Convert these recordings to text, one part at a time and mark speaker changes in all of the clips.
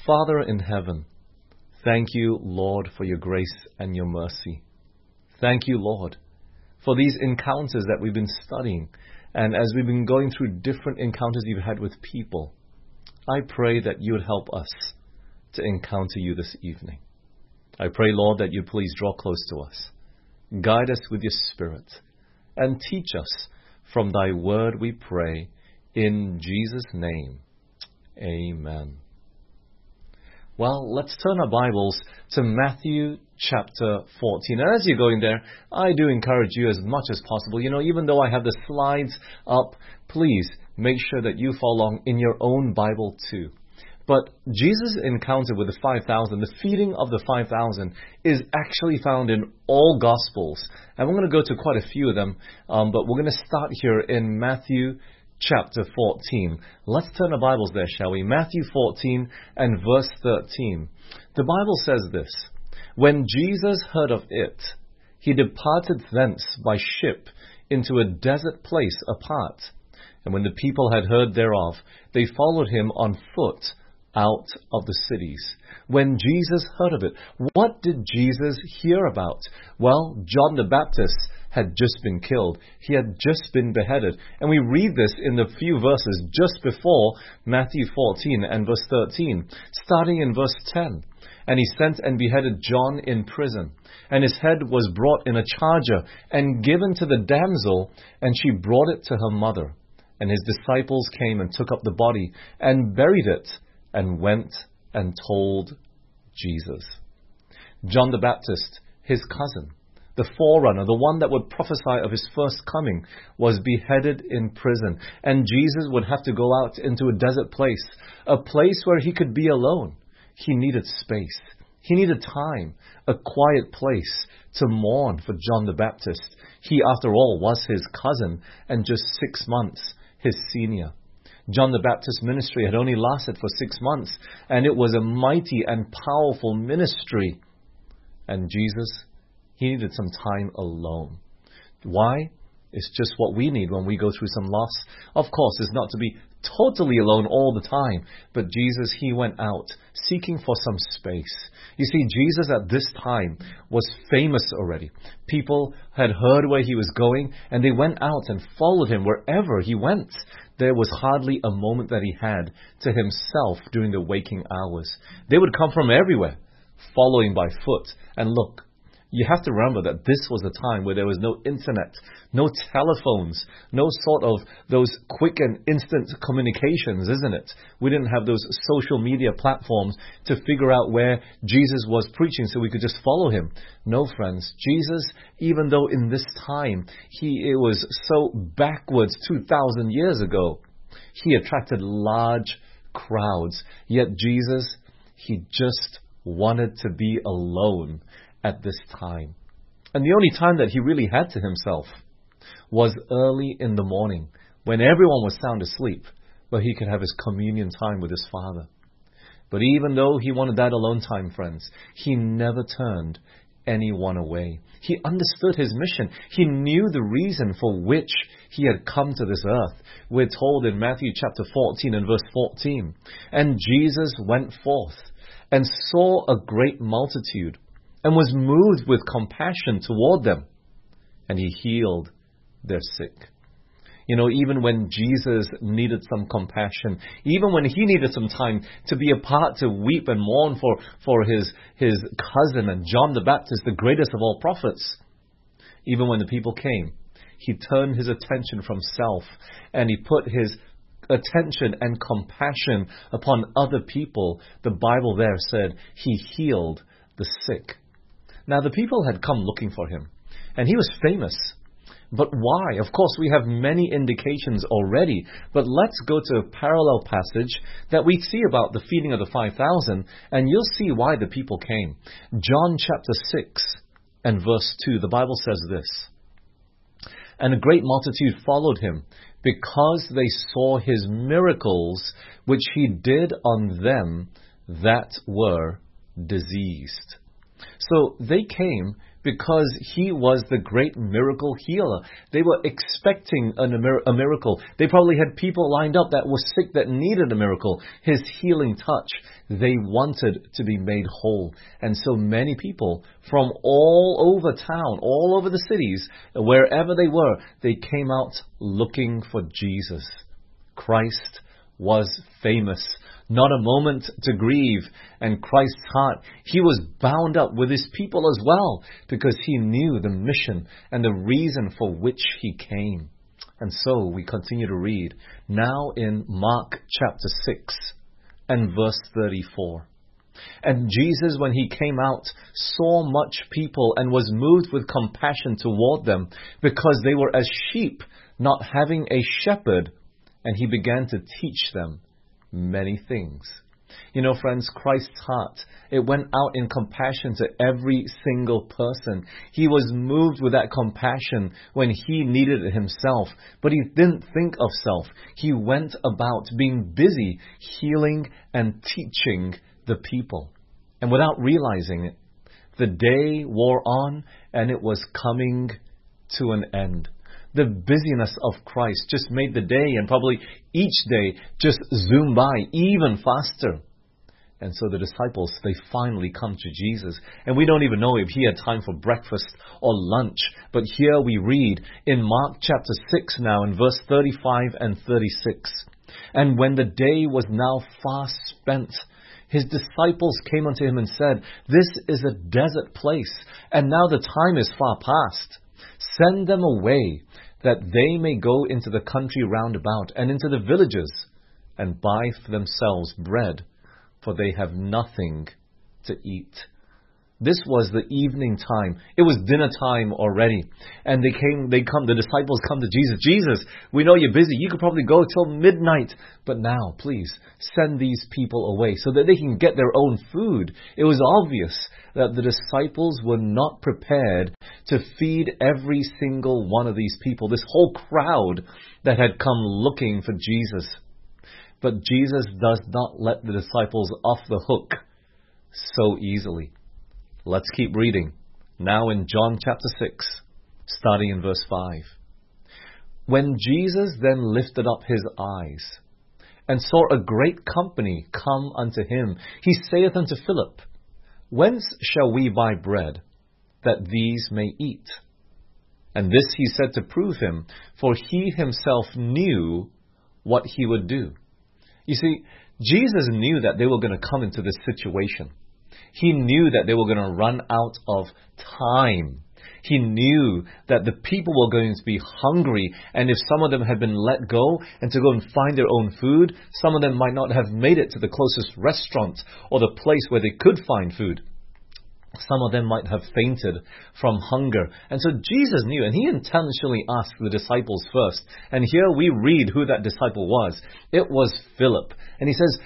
Speaker 1: Father in heaven, thank you, Lord, for your grace and your mercy. Thank you, Lord, for these encounters that we've been studying. And as we've been going through different encounters you've had with people, I pray that you would help us to encounter you this evening. I pray, Lord, that you please draw close to us. Guide us with your Spirit and teach us from thy word, we pray, in Jesus' name. Amen. Well, let's turn our Bibles to Matthew chapter 14. And as you're going there, I do encourage you as much as possible. Even though I have the slides up, please make sure that you follow along in your own Bible too. But Jesus' encounter with the 5,000, the feeding of the 5,000, is actually found in all Gospels. And we're going to go to quite a few of them, but we're going to start here in Matthew chapter 14. Let's turn our Bibles there, shall we? Matthew 14 and verse 13. The Bible says this: When Jesus heard of it, he departed thence by ship into a desert place apart. And when the people had heard thereof, they followed him on foot out of the cities. When Jesus heard of it, what did Jesus hear about? Well, John the Baptist had just been killed. He had just been beheaded. And we read this in the few verses just before Matthew 14 and verse 13, starting in verse 10. And he sent and beheaded John in prison. And his head was brought in a charger and given to the damsel, and she brought it to her mother. And his disciples came and took up the body and buried it, and went and told Jesus. John the Baptist, his cousin, the forerunner, the one that would prophesy of his first coming, was beheaded in prison. And Jesus would have to go out into a desert place, a place where he could be alone. He needed space. He needed time, a quiet place to mourn for John the Baptist. He, after all, was his cousin and just 6 months his senior. John the Baptist's ministry had only lasted for 6 months, and it was a mighty and powerful ministry. And Jesus, he needed some time alone. Why? It's just what we need when we go through some loss. Of course, it's not to be totally alone all the time, but Jesus, he went out seeking for some space. You see, Jesus at this time was famous already. People had heard where he was going, and they went out and followed him wherever he went. There was hardly a moment that he had to himself during the waking hours. They would come from everywhere, following by foot. And look, you have to remember that this was a time where there was no internet, no telephones, no sort of those quick and instant communications, isn't it? We didn't have those social media platforms to figure out where Jesus was preaching so we could just follow him. No, friends, Jesus, even though in this time it was so backwards 2,000 years ago, he attracted large crowds. Yet Jesus, he just wanted to be alone at this time. And the only time that he really had to himself was early in the morning, when everyone was sound asleep, where he could have his communion time with his Father. But even though he wanted that alone time, friends, he never turned anyone away. He understood his mission. He knew the reason for which he had come to this earth. We're told in Matthew chapter 14 and verse 14, And Jesus went forth and saw a great multitude, and was moved with compassion toward them, and he healed their sick. Even when Jesus needed some compassion, even when he needed some time to be apart, to weep and mourn for his cousin and John the Baptist, the greatest of all prophets, even when the people came, he turned his attention from self, and he put his attention and compassion upon other people. The Bible there said he healed the sick. Now, the people had come looking for him, and he was famous. But why? Of course, we have many indications already, but let's go to a parallel passage that we see about the feeding of the 5,000, and you'll see why the people came. John chapter 6 and verse 2, the Bible says this: And a great multitude followed him, because they saw his miracles, which he did on them that were diseased. So they came because He was the great miracle healer. They were expecting a miracle. They probably had people lined up that were sick that needed a miracle. His healing touch. They wanted to be made whole. And so many people from all over town, all over the cities, wherever they were, they came out looking for Jesus. Christ was famous. Not a moment to grieve. And Christ's heart, He was bound up with His people as well, because He knew the mission and the reason for which He came. And so we continue to read now in Mark chapter 6 and verse 34. And Jesus, when He came out, saw much people and was moved with compassion toward them, because they were as sheep not having a shepherd, and He began to teach them many things. You know, friends, Christ's heart, it went out in compassion to every single person. He was moved with that compassion when He needed it Himself. But He didn't think of self. He went about being busy healing and teaching the people. And without realizing it, the day wore on and it was coming to an end. The busyness of Christ just made the day, and probably each day, just zoom by even faster. And so the disciples, they finally come to Jesus. And we don't even know if He had time for breakfast or lunch. But here we read in Mark chapter 6 now, in verse 35 and 36. And when the day was now fast spent, His disciples came unto Him and said, This is a desert place, and now the time is far past. Send them away, that they may go into the country round about, and into the villages, and buy for themselves bread, for they have nothing to eat. This was the evening time. It was dinner time already. And the disciples come to Jesus. Jesus, we know you're busy. You could probably go till midnight. But now, please, send these people away so that they can get their own food. It was obvious that the disciples were not prepared to feed every single one of these people, this whole crowd that had come looking for Jesus. But Jesus does not let the disciples off the hook so easily. Let's keep reading. Now in John chapter 6, starting in verse 5. When Jesus then lifted up His eyes, and saw a great company come unto Him, He saith unto Philip, Whence shall we buy bread, that these may eat? And this He said to prove Him, for He Himself knew what He would do. You see, Jesus knew that they were going to come into this situation. He knew that they were going to run out of time. He knew that the people were going to be hungry, and if some of them had been let go and to go and find their own food, some of them might not have made it to the closest restaurant or the place where they could find food. Some of them might have fainted from hunger. And so Jesus knew, and He intentionally asked the disciples first. And here we read who that disciple was. It was Philip. And He says,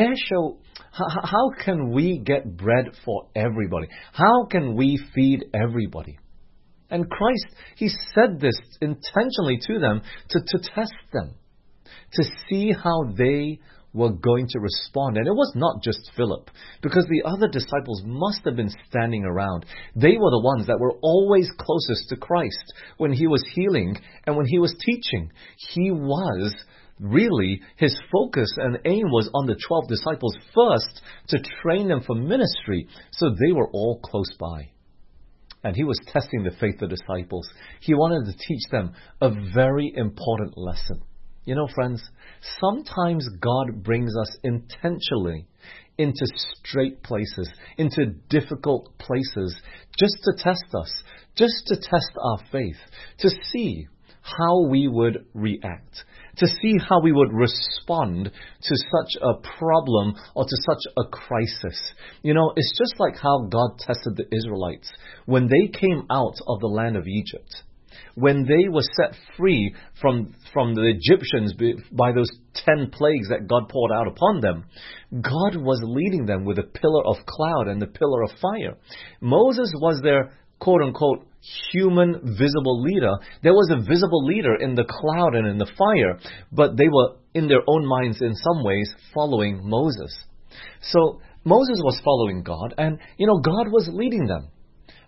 Speaker 1: how can we get bread for everybody? How can we feed everybody? And Christ, He said this intentionally to them to test them, to see how they were going to respond. And it was not just Philip, because the other disciples must have been standing around. They were the ones that were always closest to Christ when He was healing and when He was teaching. He was really, His focus and aim was on the 12 disciples first, to train them for ministry, so they were all close by. And He was testing the faith of the disciples. He wanted to teach them a very important lesson. You know, friends, sometimes God brings us intentionally into straight places, into difficult places, just to test us, just to test our faith, to see how we would react, to see how we would respond to such a problem or to such a crisis. You know, it's just like how God tested the Israelites when they came out of the land of Egypt. When they were set free from the Egyptians by those 10 plagues that God poured out upon them, God was leading them with a pillar of cloud and the pillar of fire. Moses was their quote-unquote human visible leader. There was a visible leader in the cloud and in the fire, but they were in their own minds in some ways following Moses. So Moses was following God, and God was leading them.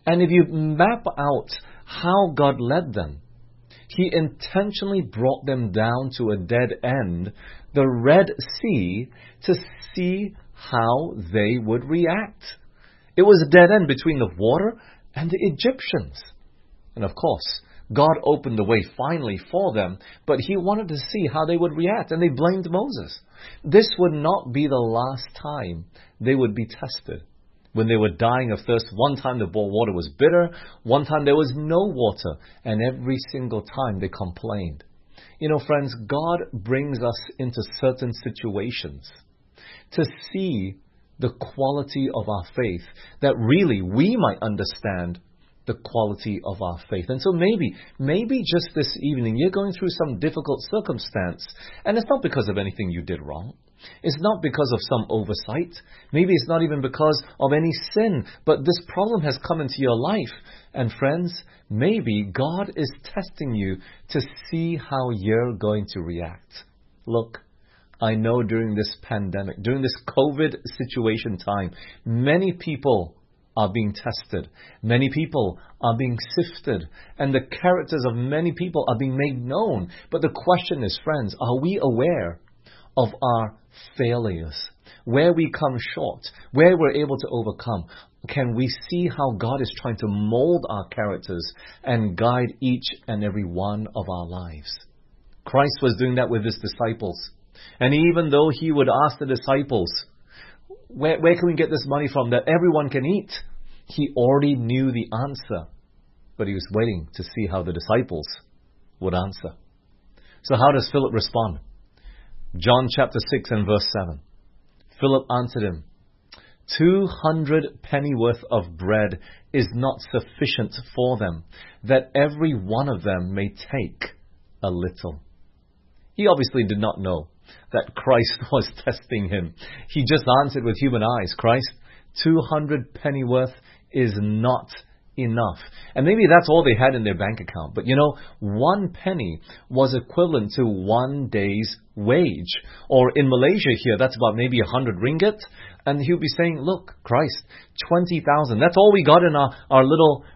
Speaker 1: And if you map out how God led them, He intentionally brought them down to a dead end, the Red Sea, to see how they would react. It was a dead end between the water and the Egyptians. And of course, God opened the way finally for them, but He wanted to see how they would react, and they blamed Moses. This would not be the last time they would be tested. When they were dying of thirst, one time the water was bitter, one time there was no water, and every single time they complained. You know, friends, God brings us into certain situations to see the quality of our faith, that really we might understand the quality of our faith. And so maybe just this evening you're going through some difficult circumstance, and it's not because of anything you did wrong. It's not because of some oversight. Maybe it's not even because of any sin, but this problem has come into your life. And friends, maybe God is testing you to see how you're going to react. Look, I know during this pandemic, during this COVID situation time, many people are being tested. Many people are being sifted. And the characters of many people are being made known. But the question is, friends, are we aware of our failures? Where we come short? Where we're able to overcome? Can we see how God is trying to mold our characters and guide each and every one of our lives? Christ was doing that with His disciples. And even though He would ask the disciples, where can we get this money from that everyone can eat? He already knew the answer, but He was waiting to see how the disciples would answer. So how does Philip respond? John chapter 6 and verse 7. Philip answered him, 200 pennyworth of bread is not sufficient for them, that every one of them may take a little. He obviously did not know that Christ was testing him. He just answered with human eyes, Christ, 200 pennyworth is not enough. And maybe that's all they had in their bank account. But you know, 1 penny was equivalent to 1 day's wage. Or in Malaysia here, that's about maybe 100 ringgit. And he'll be saying, look, Christ, 20,000. That's all we got in our little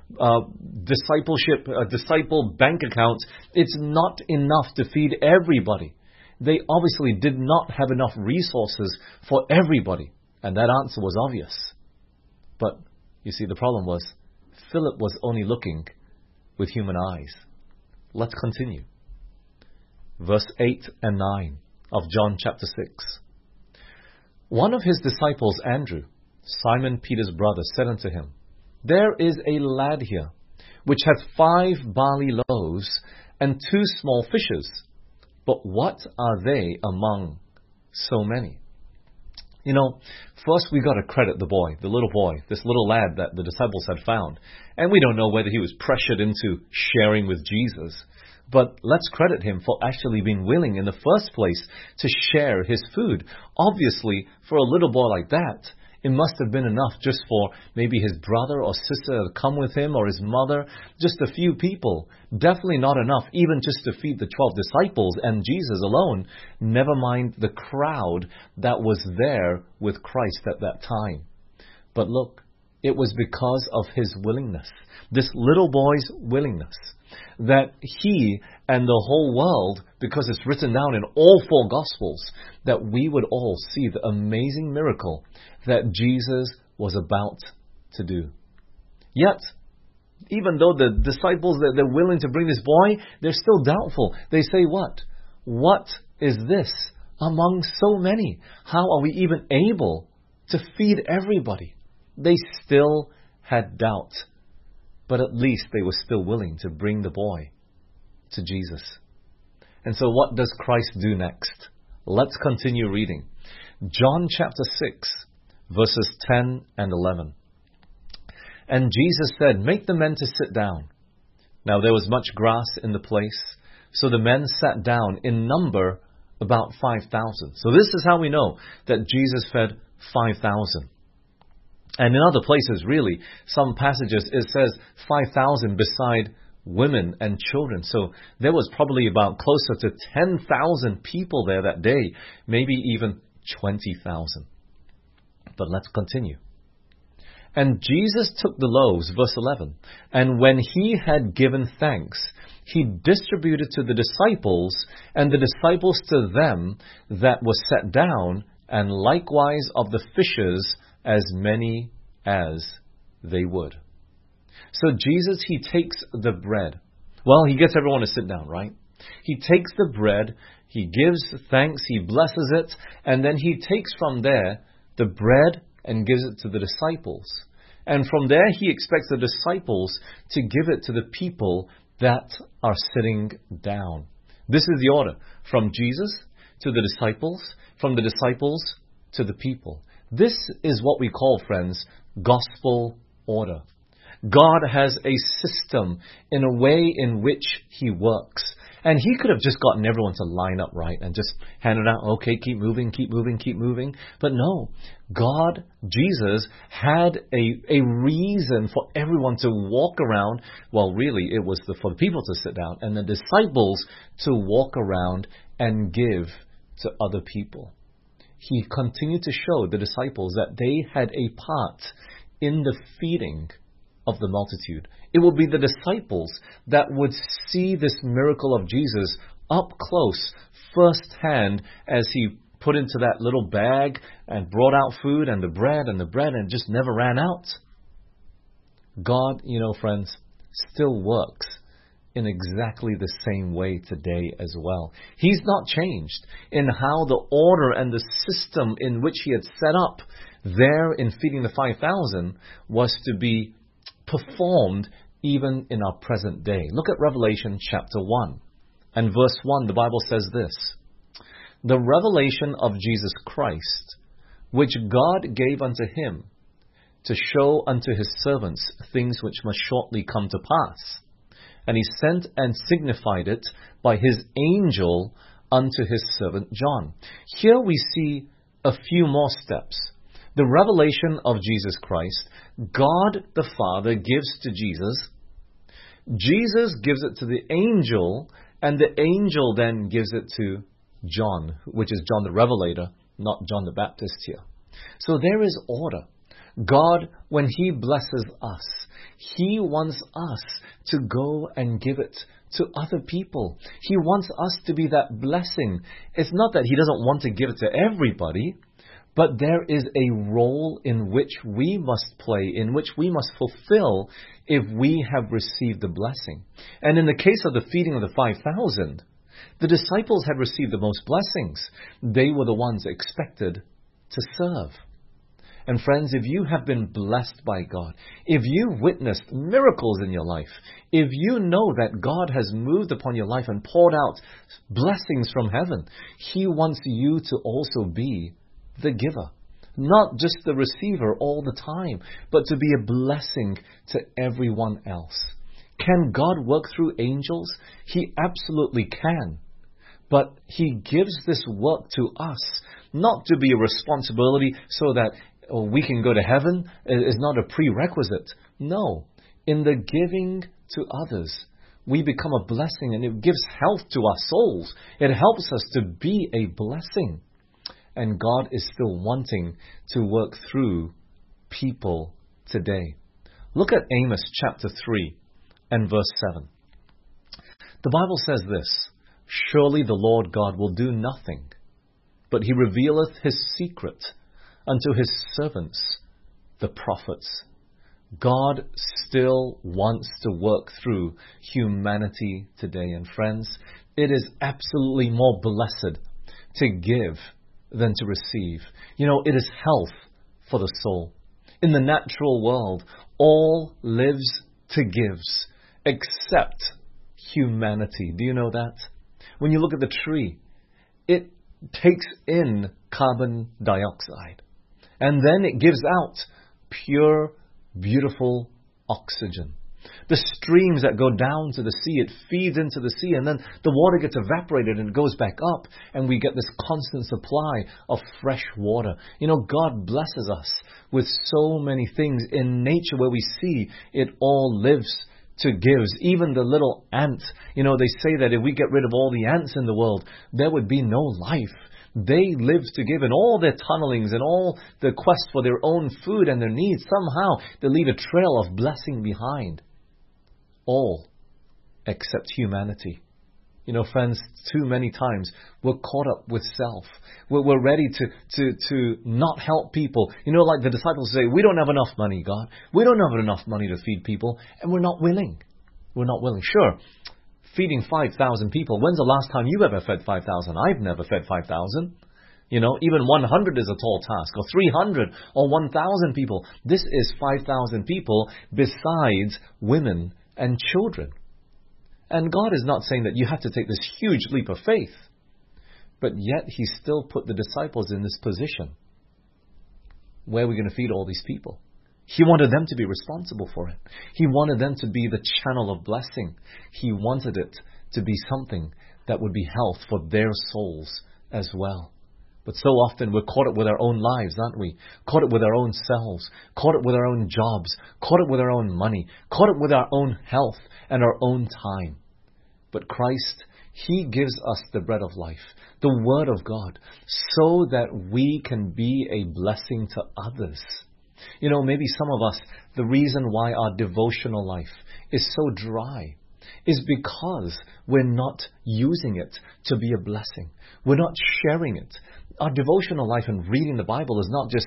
Speaker 1: disciple bank account. It's not enough to feed everybody. They obviously did not have enough resources for everybody. And that answer was obvious. But you see, the problem was, Philip was only looking with human eyes. Let's continue. Verse 8 and 9 of John chapter 6. One of His disciples, Andrew, Simon Peter's brother, said unto Him, There is a lad here, which hath 5 barley loaves and 2 small fishes. But what are they among so many? You know, first we got to credit the boy, the little boy, this little lad that the disciples had found. And we don't know whether he was pressured into sharing with Jesus. But let's credit him for actually being willing in the first place to share his food. Obviously, for a little boy like that, it must have been enough just for maybe his brother or sister to come with him, or his mother, just a few people. Definitely not enough, even just to feed the 12 disciples and Jesus alone, never mind the crowd that was there with Christ at that time. But look, it was because of his willingness, this little boy's willingness, that he and the whole world, because it's written down in all 4 Gospels, that we would all see the amazing miracle that Jesus was about to do. Yet, even though the disciples, they're willing to bring this boy, they're still doubtful. They say, what? What is this among so many? How are we even able to feed everybody? They still had doubt. But at least they were still willing to bring the boy to Jesus. And so what does Christ do next? Let's continue reading. John chapter 6, verses 10 and 11. And Jesus said, Make the men to sit down. Now there was much grass in the place, so the men sat down, in number about 5,000. So this is how we know that Jesus fed 5,000. And in other places, really, some passages, it says 5,000 beside women and children. So there was probably about closer to 10,000 people there that day, maybe even 20,000. But let's continue. And Jesus took the loaves, verse 11, and when he had given thanks, he distributed to the disciples, and the disciples to them that were set down, and likewise of the fishes as many as they would. So Jesus, he takes the bread. Well, he gets everyone to sit down, right? He takes the bread, he gives thanks, he blesses it, and then he takes from there the bread and gives it to the disciples. And from there, he expects the disciples to give it to the people that are sitting down. This is the order. From Jesus to the disciples, from the disciples to the people. This is what we call, friends, gospel order. God has a system in a way in which he works. And he could have just gotten everyone to line up right and just handed out, okay, keep moving, keep moving, keep moving. But no, God, Jesus, had a reason for everyone to walk around. Well, really, it was for the people to sit down and the disciples to walk around and give to other people. He continued to show the disciples that they had a part in the feeding of the multitude. It would be the disciples that would see this miracle of Jesus up close, firsthand, as he put into that little bag and brought out food and the bread and just never ran out. God, friends, still works in exactly the same way today as well. He's not changed in how the order and the system in which he had set up there in feeding the 5,000 was to be performed even in our present day. Look at Revelation chapter 1 and verse 1. The Bible says this: the revelation of Jesus Christ, which God gave unto him to show unto his servants things which must shortly come to pass. And he sent and signified it by his angel unto his servant John. Here we see a few more steps. The revelation of Jesus Christ, God the Father gives to Jesus. Jesus gives it to the angel, and the angel then gives it to John, which is John the Revelator, not John the Baptist here. So there is order. God, when he blesses us, he wants us to go and give it to other people. He wants us to be that blessing. It's not that he doesn't want to give it to everybody, but there is a role in which we must play, in which we must fulfill if we have received the blessing. And in the case of the feeding of the 5,000, the disciples had received the most blessings. They were the ones expected to serve. And friends, if you have been blessed by God, if you witnessed miracles in your life, if you know that God has moved upon your life and poured out blessings from heaven, he wants you to also be the giver. Not just the receiver all the time, but to be a blessing to everyone else. Can God work through angels? He absolutely can. But he gives this work to us, not to be a responsibility so that we can go to heaven. It is not a prerequisite. No. In the giving to others, we become a blessing, and it gives health to our souls. It helps us to be a blessing. And God is still wanting to work through people today. Look at Amos chapter 3 and verse 7. The Bible says this: surely the Lord God will do nothing, but he revealeth his secret unto his servants, the prophets. God still wants to work through humanity today. And friends, it is absolutely more blessed to give than to receive. It is health for the soul. In the natural world, all lives to gives except humanity. Do you know that? When you look at the tree, it takes in carbon dioxide, and then it gives out pure, beautiful oxygen. The streams that go down to the sea, it feeds into the sea, and then the water gets evaporated and it goes back up, and we get this constant supply of fresh water. God blesses us with so many things in nature where we see it all lives to gives. Even the little ant, they say that if we get rid of all the ants in the world, there would be no life. They live to give, and all their tunnelings and all the quest for their own food and their needs, somehow they leave a trail of blessing behind. All except humanity. You know, friends, too many times we're caught up with self. We're ready to not help people. You know, like the disciples say, we don't have enough money, God. We don't have enough money to feed people, and we're not willing. We're not willing. Sure, feeding 5,000 people. When's the last time you ever fed 5,000? I've never fed 5,000. You know, even 100 is a tall task, or 300, or 1,000 people. This is 5,000 people besides women and children. And God is not saying that you have to take this huge leap of faith. But yet He still put the disciples in this position. Where are we going to feed all these people? He wanted them to be responsible for it. He wanted them to be the channel of blessing. He wanted it to be something that would be health for their souls as well. But so often we're caught up with our own lives, aren't we? Caught up with our own selves, caught up with our own jobs, caught up with our own money, caught up with our own health and our own time. But Christ, He gives us the bread of life, the Word of God, so that we can be a blessing to others. You know, maybe some of us, the reason why our devotional life is so dry is because we're not using it to be a blessing. We're not sharing it. Our devotional life and reading the Bible is not just,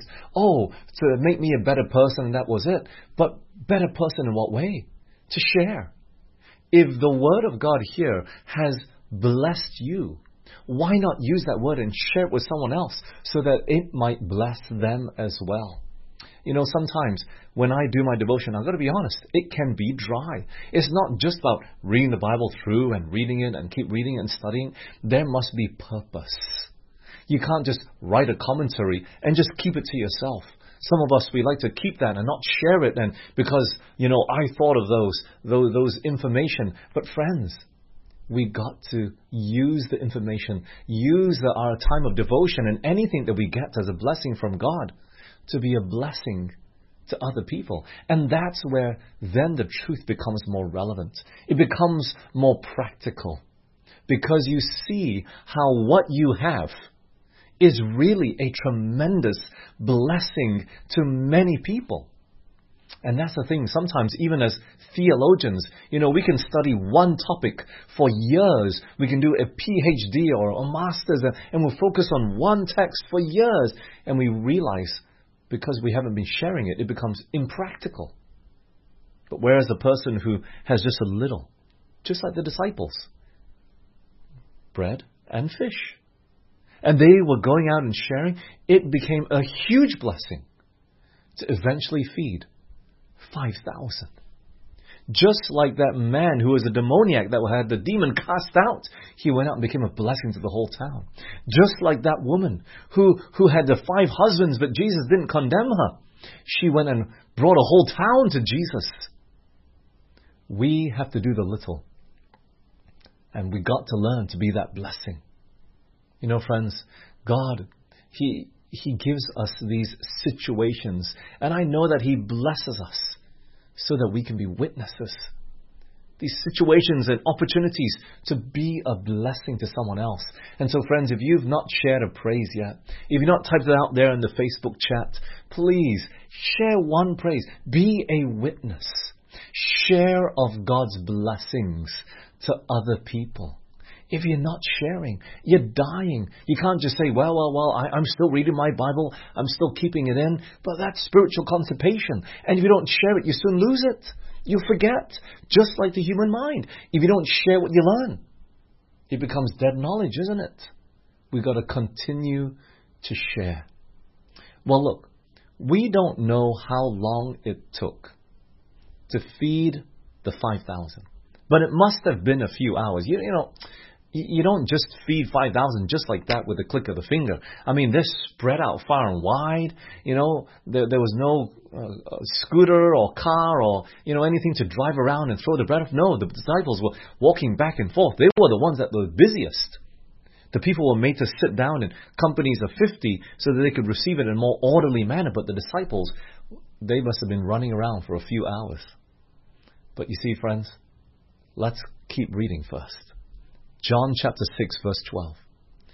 Speaker 1: to make me a better person and that was it. But better person in what way? To share. If the Word of God here has blessed you, why not use that Word and share it with someone else so that it might bless them as well? You know, sometimes when I do my devotion, I've got to be honest, it can be dry. It's not just about reading the Bible through and reading it and keep reading and studying. There must be purpose. You can't just write a commentary and just keep it to yourself. Some of us, we like to keep that and not share it, and because, you know, I thought of those information. But friends, we got to use the information, use our time of devotion and anything that we get as a blessing from God to be a blessing to other people. And that's where then the truth becomes more relevant. It becomes more practical. Because you see how what you have is really a tremendous blessing to many people. And that's the thing. Sometimes even as theologians, you know, we can study one topic for years. We can do a PhD or a master's and we'll focus on one text for years. And we realize because we haven't been sharing it, it becomes impractical. But whereas a person who has just a little, just like the disciples, bread and fish, and they were going out and sharing, it became a huge blessing to eventually feed 5,000. Just like that man who was a demoniac that had the demon cast out, he went out and became a blessing to the whole town. Just like that woman who had the 5 husbands, but Jesus didn't condemn her. She went and brought a whole town to Jesus. We have to do the little. And we got to learn to be that blessing. You know, friends, God, He gives us these situations. And I know that He blesses us so that we can be witnesses. These situations and opportunities to be a blessing to someone else. And so, friends, if you've not shared a praise yet, if you've not typed it out there in the Facebook chat, please share one praise. Be a witness. Share of God's blessings to other people. If you're not sharing, you're dying. You can't just say, I'm still reading my Bible. I'm still keeping it in. But that's spiritual constipation. And if you don't share it, you soon lose it. You forget. Just like the human mind. If you don't share what you learn, it becomes dead knowledge, isn't it? We've got to continue to share. Well, look, we don't know how long it took to feed the 5,000. But it must have been a few hours. You don't just feed 5,000 just like that with a click of the finger. I mean, they're spread out far and wide. You know, there was no scooter or car or, anything to drive around and throw the bread off. No, the disciples were walking back and forth. They were the ones that were busiest. The people were made to sit down in companies of 50 so that they could receive it in a more orderly manner. But the disciples, they must have been running around for a few hours. But you see, friends, let's keep reading first. John chapter 6, verse 12.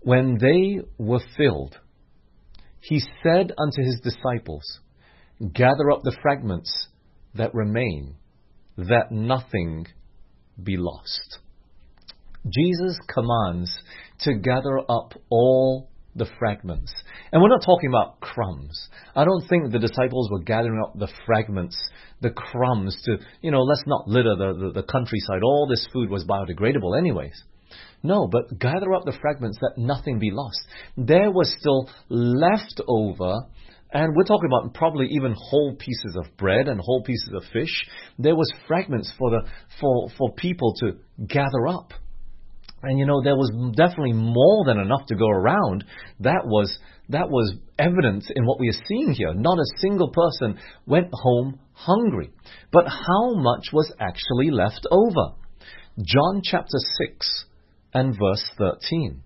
Speaker 1: When they were filled, he said unto his disciples, gather up the fragments that remain, that nothing be lost. Jesus commands to gather up all the fragments. And we're not talking about crumbs. I don't think the disciples were gathering up the fragments, the crumbs to, let's not litter the countryside. All this food was biodegradable anyways. No, but gather up the fragments that nothing be lost. There was still left over, and we're talking about probably even whole pieces of bread and whole pieces of fish. There was fragments for people to gather up. And there was definitely more than enough to go around. That was evident in what we are seeing here. Not a single person went home hungry. But how much was actually left over? John chapter 6 and verse 13.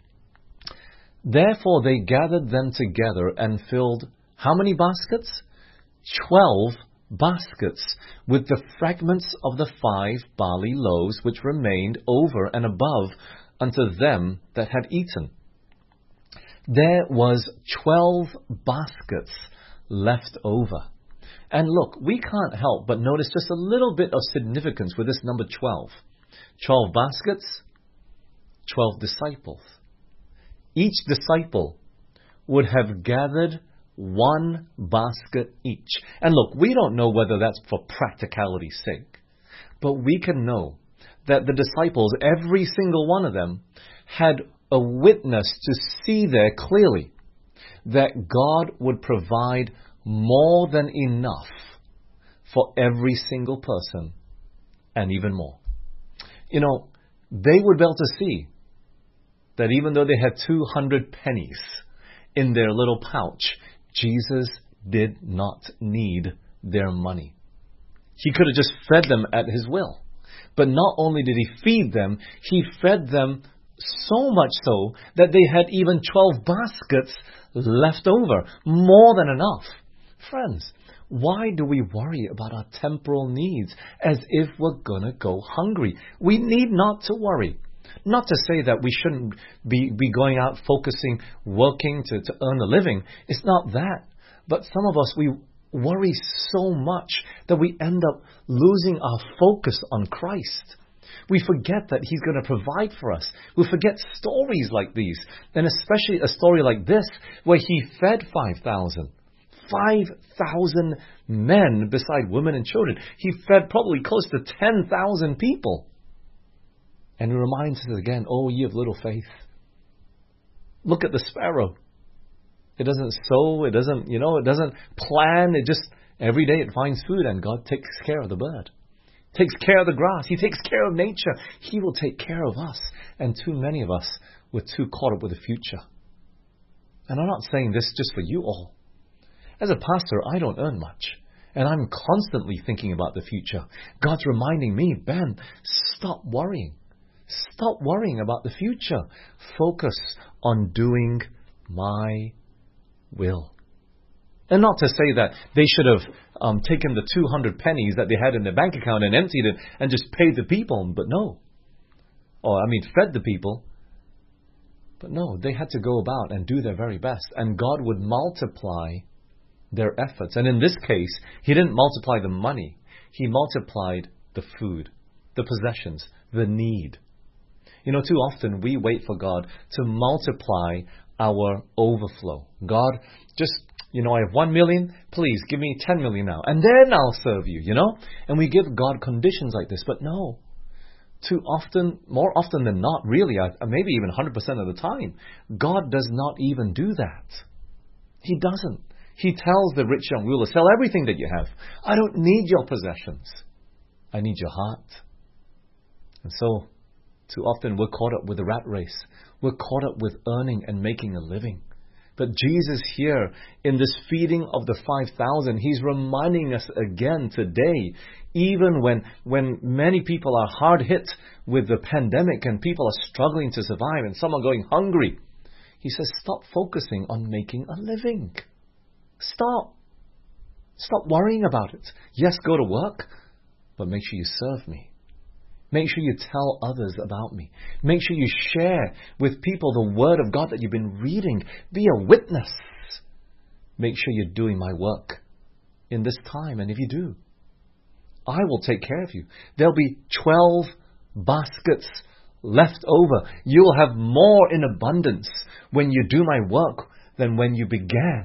Speaker 1: Therefore they gathered them together and filled how many baskets? 12 baskets with the fragments of the 5 barley loaves which remained over and above unto them that had eaten. There was 12 baskets left over. And look, we can't help but notice just a little bit of significance with this number 12. 12 baskets, 12 disciples. Each disciple would have gathered 1 basket each. And look, we don't know whether that's for practicality's sake, but we can know that the disciples, every single one of them, had a witness to see there clearly that God would provide more than enough for every single person and even more. They would be able to see that even though they had 200 pennies in their little pouch, Jesus did not need their money. He could have just fed them at his will. But not only did he feed them, he fed them so much so that they had even 12 baskets left over. More than enough. Friends, why do we worry about our temporal needs as if we're going to go hungry? We need not to worry. Not to say that we shouldn't be going out focusing, working to earn a living. It's not that. But some of us, we worry so much that we end up losing our focus on Christ. We forget that He's going to provide for us. We forget stories like these. And especially a story like this where He fed 5,000. 5,000 men beside women and children. He fed probably close to 10,000 people. And He reminds us again, oh, ye of little faith. Look at the sparrow. It doesn't sow, it doesn't plan. It just, every day it finds food and God takes care of the bird. Takes care of the grass. He takes care of nature. He will take care of us. And too many of us, we're too caught up with the future. And I'm not saying this just for you all. As a pastor, I don't earn much. And I'm constantly thinking about the future. God's reminding me, Ben, stop worrying. Stop worrying about the future. Focus on doing my will. And not to say that they should have taken the 200 pennies that they had in their bank account and emptied it and just paid the people, but no. Fed the people. But no, they had to go about and do their very best. And God would multiply their efforts. And in this case, He didn't multiply the money. He multiplied the food, the possessions, the need. Too often we wait for God to multiply our overflow. God, just, I have 1 million, please give me 10 million now, and then I'll serve you, And we give God conditions like this, but no. Too often, more often than not, really, maybe even 100% of the time, God does not even do that. He doesn't. He tells the rich young ruler, sell everything that you have. I don't need your possessions. I need your heart. And so, too often we're caught up with the rat race. We're caught up with earning and making a living. But Jesus here, in this feeding of the 5,000, He's reminding us again today, even when many people are hard hit with the pandemic and people are struggling to survive and some are going hungry, He says, stop focusing on making a living. Stop. Stop worrying about it. Yes, go to work, but make sure you serve me. Make sure you tell others about me. Make sure you share with people the Word of God that you've been reading. Be a witness. Make sure you're doing my work in this time. And if you do, I will take care of you. There'll be 12 baskets left over. You'll have more in abundance when you do my work than when you began.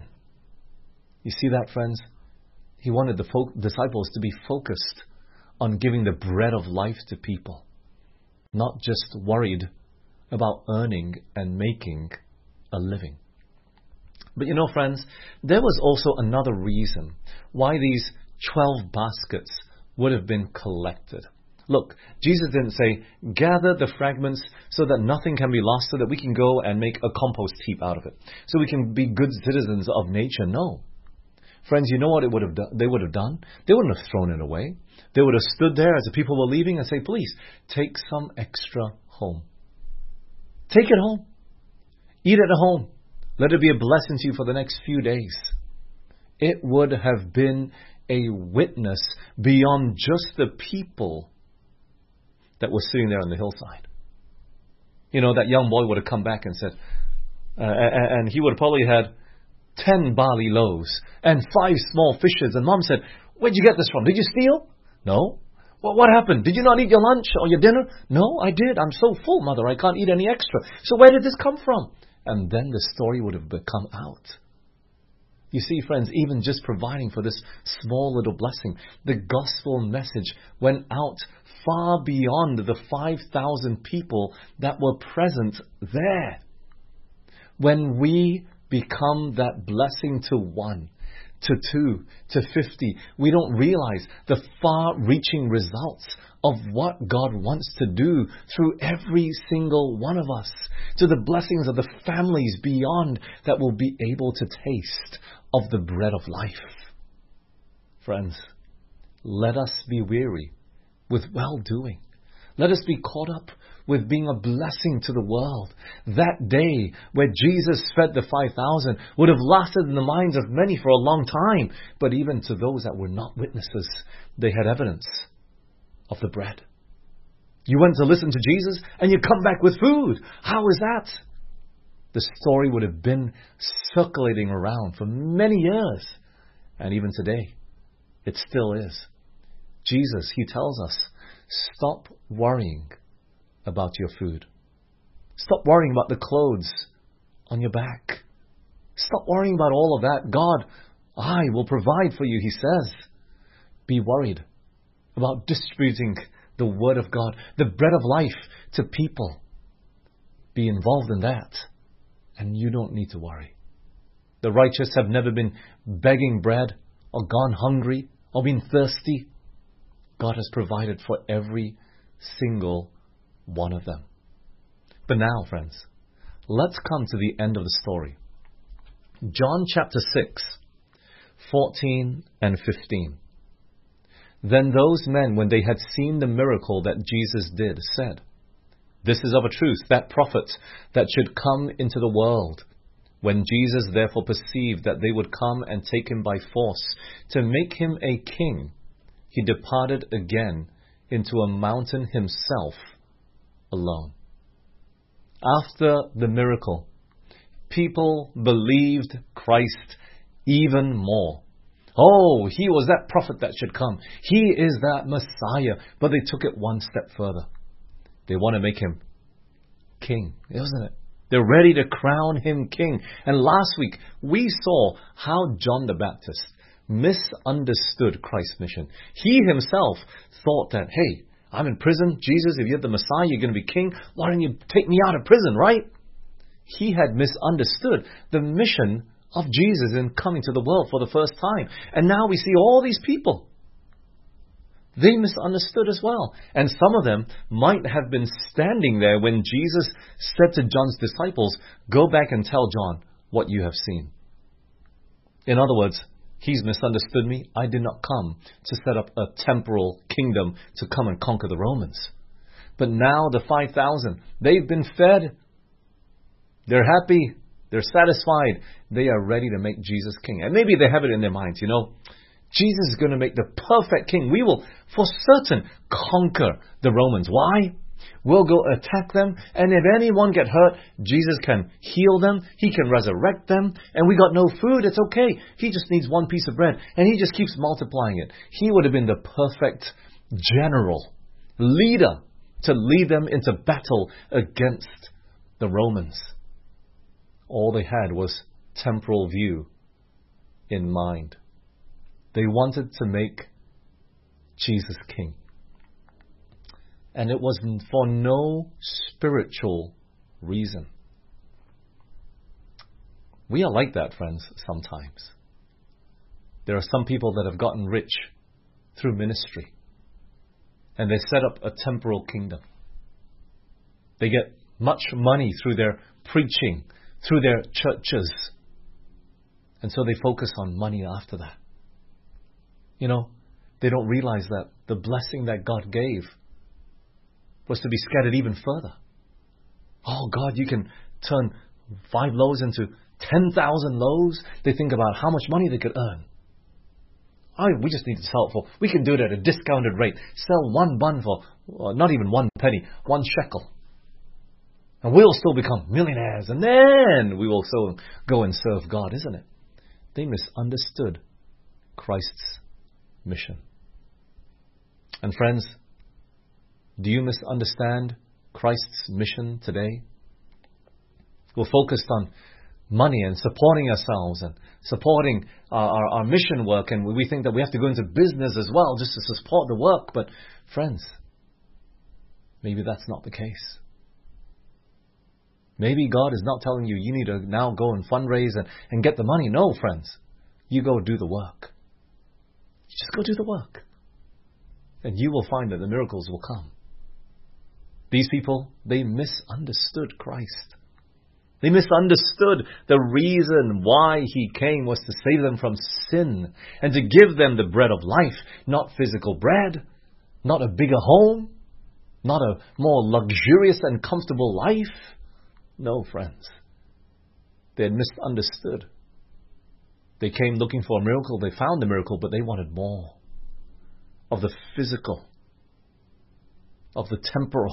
Speaker 1: You see that, friends? He wanted the disciples to be focused on giving the bread of life to people, not just worried about earning and making a living. But you know, friends, there was also another reason why these 12 baskets would have been collected. Look, Jesus didn't say, gather the fragments so that nothing can be lost, so that we can go and make a compost heap out of it, so we can be good citizens of nature. No. Friends, you know what they would have done? They wouldn't have thrown it away. They would have stood there as the people were leaving and say, please, take some extra home. Take it home. Eat it at home. Let it be a blessing to you for the next few days. It would have been a witness beyond just the people that were sitting there on the hillside. You know, that young boy would have come back and said, and he would have probably had 10 barley loaves and 5 small fishes. And Mom said, where'd you get this from? Did you steal? No. Well, what happened? Did you not eat your lunch or your dinner? No, I did. I'm so full, Mother. I can't eat any extra. So where did this come from? And then the story would have come out. You see, friends, even just providing for this small little blessing, the gospel message went out far beyond the 5,000 people that were present there. When we become that blessing to 1, to 2, to 50, we don't realize the far-reaching results of what God wants to do through every single one of us, to the blessings of the families beyond that will be able to taste of the bread of life. Friends, let us be weary with well-doing. Let us be caught up with being a blessing to the world. That day where Jesus fed the 5,000 would have lasted in the minds of many for a long time. But even to those that were not witnesses, they had evidence of the bread. You went to listen to Jesus and you come back with food. How is that? The story would have been circulating around for many years. And even today, it still is. Jesus, he tells us, stop worrying about your food. Stop worrying about the clothes on your back. Stop worrying about all of that. God, I will provide for you, he says. Be worried about distributing the Word of God, the bread of life to people. Be involved in that, and you don't need to worry. The righteous have never been begging bread or gone hungry or been thirsty. God has provided for every single one of them. But now, friends, let's come to the end of the story. John chapter 6, 14 and 15. Then those men, when they had seen the miracle that Jesus did, said, this is of a truth that prophet that should come into the world. When Jesus therefore perceived that they would come and take him by force to make him a king, he departed again into a mountain himself alone. After the miracle, people believed Christ even more. Oh, he was that prophet that should come. He is that Messiah. But they took it one step further. They want to make him king, isn't it? They're ready to crown him king. And last week, we saw how John the Baptist misunderstood Christ's mission. He himself thought that, hey, I'm in prison. Jesus, if you're the Messiah, you're going to be king. Why don't you take me out of prison, right? He had misunderstood the mission of Jesus in coming to the world for the first time. And now we see all these people. They misunderstood as well. And some of them might have been standing there when Jesus said to John's disciples, go back and tell John what you have seen. In other words, he's misunderstood me. I did not come to set up a temporal kingdom to come and conquer the Romans. But now the 5,000, they've been fed. They're happy. They're satisfied. They are ready to make Jesus king. And maybe they have it in their minds, Jesus is going to make the perfect king. We will, for certain, conquer the Romans. Why? We'll go attack them, and if anyone get hurt, Jesus can heal them, He can resurrect them, and we got no food, it's okay. He just needs one piece of bread, and He just keeps multiplying it. He would have been the perfect general, leader, to lead them into battle against the Romans. All they had was temporal view in mind. They wanted to make Jesus king. And it was for no spiritual reason. We are like that, friends, sometimes. There are some people that have gotten rich through ministry. And they set up a temporal kingdom. They get much money through their preaching, through their churches. And so they focus on money after that. You know, they don't realize that the blessing that God gave was to be scattered even further. Oh God, you can turn 5 loaves into 10,000 loaves. They think about how much money they could earn. We just need to sell it for, we can do it at a discounted rate. Sell 1 bun for, not even 1 penny, 1 shekel. And we'll still become millionaires. And then we will so go and serve God, isn't it? They misunderstood Christ's mission. And friends, do you misunderstand Christ's mission today? We're focused on money and supporting ourselves and supporting our mission work, and we think that we have to go into business as well just to support the work. But friends, maybe that's not the case. Maybe God is not telling you need to now go and fundraise and get the money. No, friends. You go do the work. You just go do the work. And you will find that the miracles will come. These people, they misunderstood Christ. They misunderstood the reason why He came was to save them from sin and to give them the bread of life, not physical bread, not a bigger home, not a more luxurious and comfortable life. No, friends. They had misunderstood. They came looking for a miracle. They found the miracle, but they wanted more of the physical, of the temporal.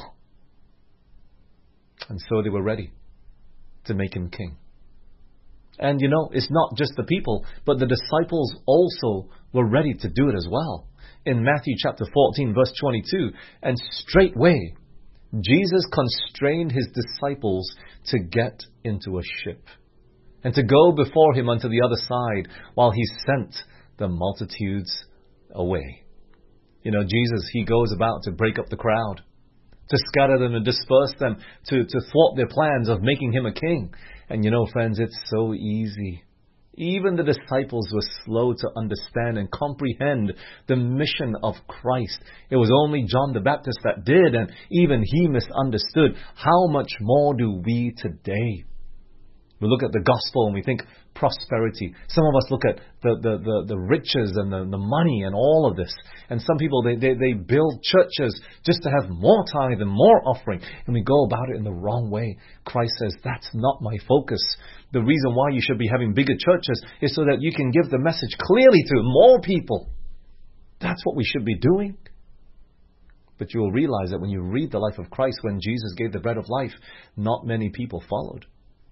Speaker 1: And so they were ready to make Him king. And you know, it's not just the people, but the disciples also were ready to do it as well. In Matthew chapter 14, verse 22, and straightway Jesus constrained His disciples to get into a ship and to go before Him unto the other side while He sent the multitudes away. You know, Jesus, He goes about to break up the crowd, to scatter them and disperse them, to thwart their plans of making Him a king. And you know, friends, it's so easy. Even the disciples were slow to understand and comprehend the mission of Christ. It was only John the Baptist that did, and even he misunderstood. How much more do we today? We look at the gospel and we think prosperity. Some of us look at the riches and the money and all of this. And some people, they build churches just to have more tithe and more offering. And we go about it in the wrong way. Christ says, that's not my focus. The reason why you should be having bigger churches is so that you can give the message clearly to more people. That's what we should be doing. But you will realize that when you read the life of Christ, when Jesus gave the bread of life, not many people followed.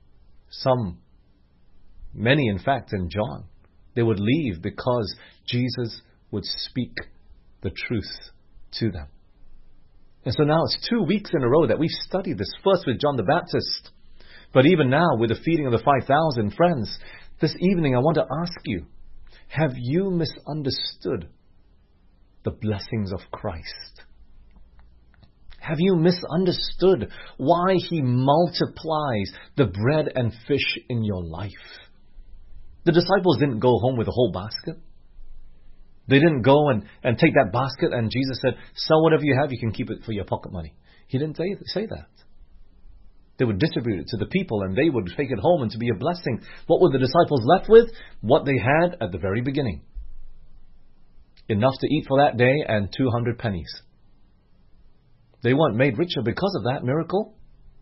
Speaker 1: Many in fact in John, they would leave because Jesus would speak the truth to them. And so now it's 2 weeks in a row that we've studied this, first with John the Baptist, but even now with the feeding of the 5,000 friends. This evening I want to ask you, have you misunderstood the blessings of Christ? Have you misunderstood why He multiplies the bread and fish in your life? The disciples didn't go home with a whole basket. They didn't go and take that basket and Jesus said, sell whatever you have, you can keep it for your pocket money. He didn't say that. They would distribute it to the people and they would take it home and to be a blessing. What were the disciples left with? What they had at the very beginning. Enough to eat for that day and 200 pennies. They weren't made richer because of that miracle,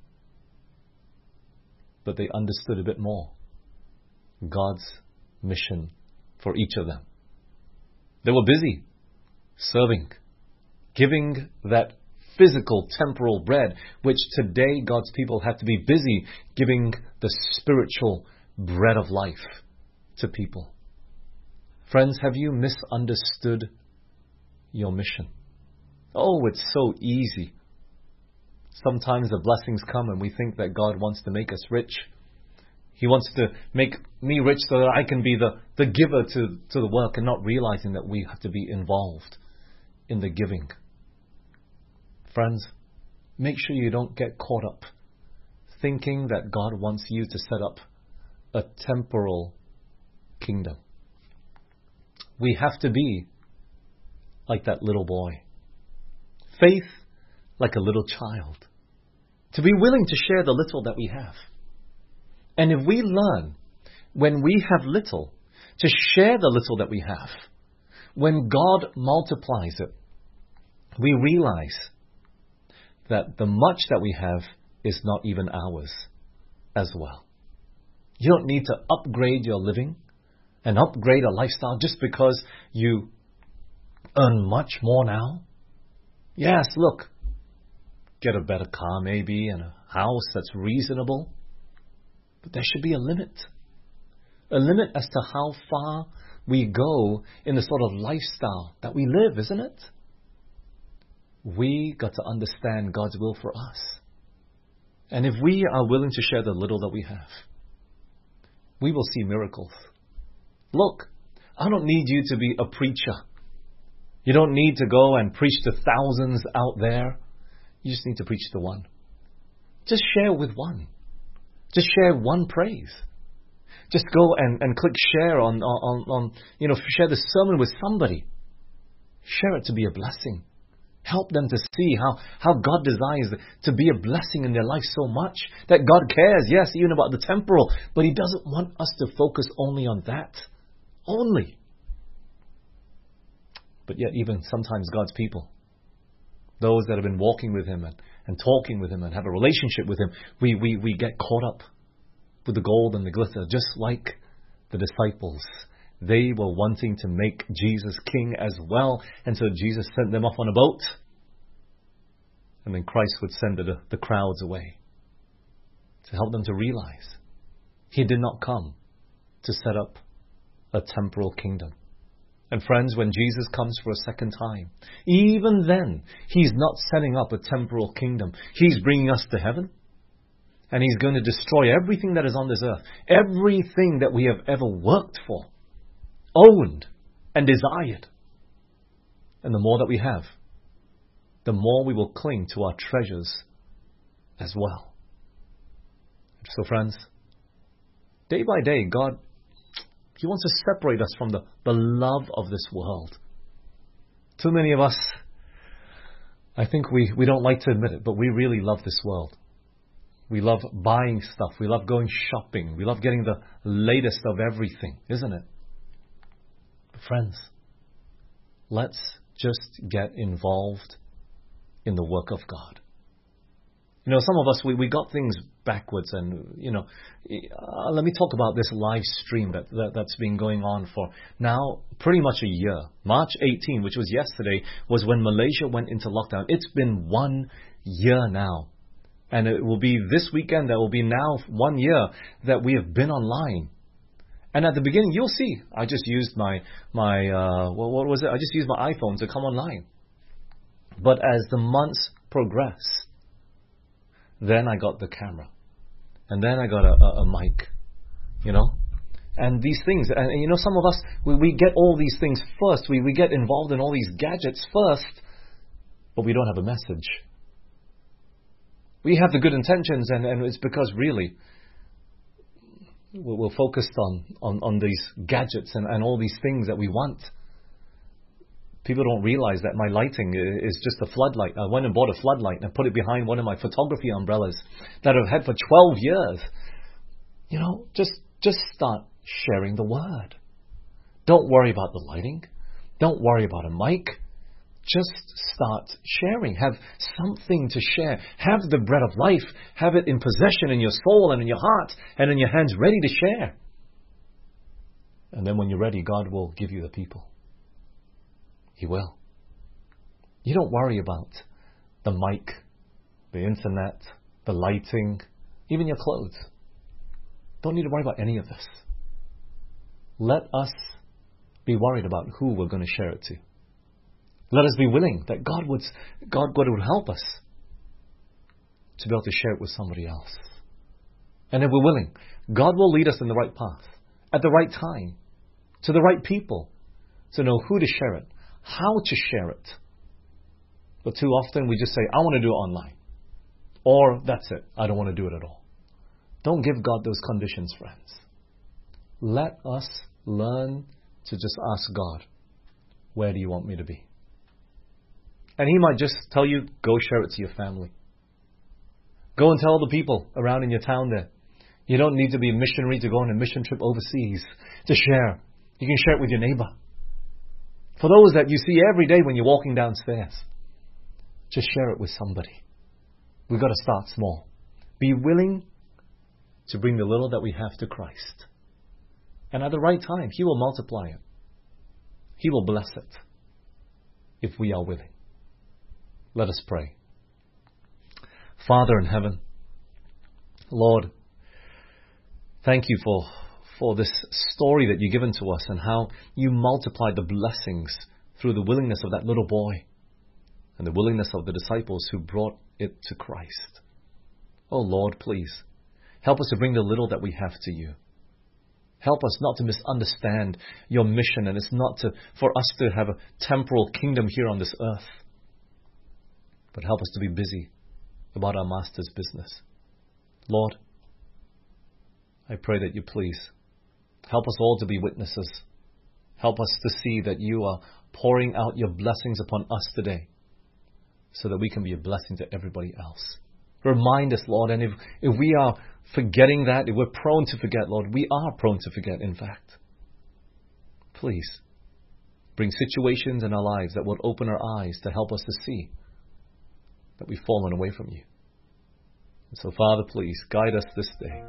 Speaker 1: but they understood a bit more God's mission for each of them. They were busy serving, giving that physical, temporal bread, which today God's people have to be busy giving the spiritual bread of life to people. Friends, have you misunderstood your mission? Oh, it's so easy. Sometimes the blessings come and we think that God wants to make us rich. He wants to make me rich so that I can be the giver to the work, and not realizing that we have to be involved in the giving. Friends, make sure you don't get caught up thinking that God wants you to set up a temporal kingdom. We have to be like that little boy. Faith like a little child. To be willing to share the little that we have. And if we learn, when we have little, to share the little that we have, when God multiplies it, we realize that the much that we have is not even ours as well. You don't need to upgrade your living and upgrade a lifestyle just because you earn much more now. Yes, look, get a better car maybe and a house that's reasonable. But there should be a limit. A limit as to how far we go in the sort of lifestyle that we live, isn't it? We got to understand God's will for us. And if we are willing to share the little that we have, we will see miracles. Look, I don't need you to be a preacher. You don't need to go and preach to thousands out there. You just need to preach to one. Just share with one. Just share one praise. Just go and click share on share the sermon with somebody. Share it to be a blessing. Help them to see how God desires to be a blessing in their life so much that God cares, yes, even about the temporal, but He doesn't want us to focus only on that. Only. But yet even sometimes God's people, those that have been walking with Him and talking with Him and have a relationship with Him, we get caught up with the gold and the glitter, just like the disciples. They were wanting to make Jesus king as well, and so Jesus sent them off on a boat, and then Christ would send the crowds away to help them to realize He did not come to set up a temporal kingdom. And friends, when Jesus comes for a second time, even then, He's not setting up a temporal kingdom. He's bringing us to heaven. And He's going to destroy everything that is on this earth. Everything that we have ever worked for, owned, and desired. And the more that we have, the more we will cling to our treasures as well. So friends, day by day, God, He wants to separate us from the love of this world. Too many of us, I think we don't like to admit it, but we really love this world. We love buying stuff. We love going shopping. We love getting the latest of everything, isn't it? But friends, let's just get involved in the work of God. You know, some of us, we got things backwards, and, let me talk about this live stream that's been going on for now pretty much a year. March 18, which was yesterday, was when Malaysia went into lockdown. It's been 1 year now. And it will be this weekend that will be now 1 year that we have been online. And at the beginning, you'll see, I just used my what was it? I just used my iPhone to come online. But as the months progress, then I got the camera. And then I got a mic, And these things, and some of us, we get all these things first. We get involved in all these gadgets first, but we don't have a message. We have the good intentions, and it's because really we're focused on these gadgets and all these things that we want. People don't realize that my lighting is just a floodlight. I went and bought a floodlight and I put it behind one of my photography umbrellas that I've had for 12 years. Just start sharing the word. Don't worry about the lighting. Don't worry about a mic. Just start sharing. Have something to share. Have the bread of life. Have it in possession in your soul and in your heart and in your hands, ready to share. And then when you're ready, God will give you the people. He will. You don't worry about the mic, the internet, the lighting, even your clothes. Don't need to worry about any of this. Let us be worried about who we're going to share it to. Let us be willing that God would help us to be able to share it with somebody else. And if we're willing, God will lead us in the right path, at the right time, to the right people, to know who to share it, how to share it. But too often we just say, I want to do it online. Or, that's it, I don't want to do it at all. Don't give God those conditions, friends. Let us learn to just ask God, where do you want me to be? And He might just tell you, go share it to your family. Go and tell the people around in your town there. You don't need to be a missionary to go on a mission trip overseas to share. You can share it with your neighbor. For those that you see every day when you're walking downstairs, just share it with somebody. We've got to start small. Be willing to bring the little that we have to Christ. And at the right time, He will multiply it. He will bless it if we are willing. Let us pray. Father in heaven, Lord, thank you for this story that you've given to us and how you multiplied the blessings through the willingness of that little boy and the willingness of the disciples who brought it to Christ. Oh Lord, please, help us to bring the little that we have to you. Help us not to misunderstand your mission, and it's not for us to have a temporal kingdom here on this earth. But help us to be busy about our Master's business. Lord, I pray that you please help us all to be witnesses. Help us to see that you are pouring out your blessings upon us today so that we can be a blessing to everybody else. Remind us, Lord, and if we are forgetting that, if we're prone to forget, Lord, we are prone to forget, in fact. Please bring situations in our lives that will open our eyes to help us to see that we've fallen away from you. And so, Father, please guide us this day.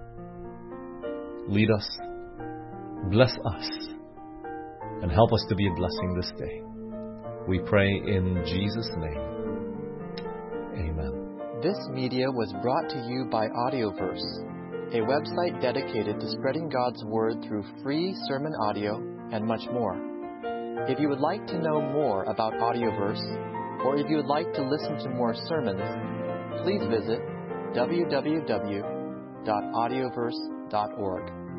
Speaker 1: Lead us, bless us, and help us to be a blessing this day. We pray in Jesus' name. Amen.
Speaker 2: This media was brought to you by Audioverse, a website dedicated to spreading God's Word through free sermon audio and much more. If you would like to know more about Audioverse, or if you would like to listen to more sermons, please visit www.audioverse.org.